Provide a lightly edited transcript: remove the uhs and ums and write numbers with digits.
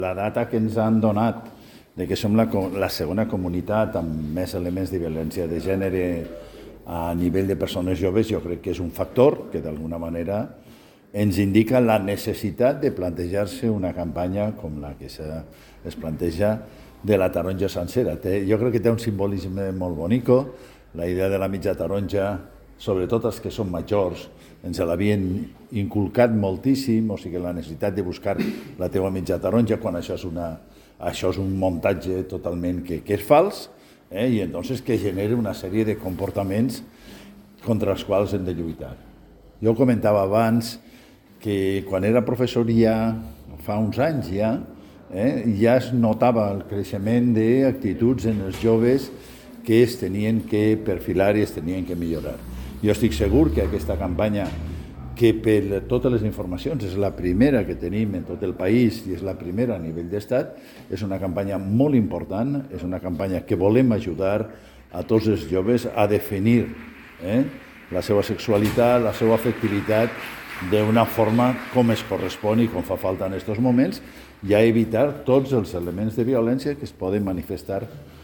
La data que ens han donat de que som la segona comunitat amb més elements de violència de gènere a nivell de persones joves, jo crec que és un factor que d'alguna manera ens indica la necessitat de plantejar-se una campanya com la que es planteja de la taronja sencera. Jo crec que té un simbolisme molt bonic. La idea de la mitja taronja, sobretot els que són majors, ens l'havien inculcat moltíssim, o sigui, la necessitat de buscar la teva mitja taronja quan això és un muntatge totalment que és fals, i entonces que genera una sèrie de comportaments contra els quals hem de lluitar. Jo comentava abans que quan era professor ja, fa uns anys ja es notava el creixement d'actituds en els joves que es tenien que perfilar i es tenien que millorar. Jo estic segur que aquesta campanya, que per totes les informacions és la primera que tenim en tot el país i és la primera a nivell d'estat, és una campanya molt important, és una campanya que volem ajudar a tots els joves a definir la seva sexualitat, la seva afectivitat d'una forma com es correspon i com fa falta en aquests moments, i a evitar tots els elements de violència que es poden manifestar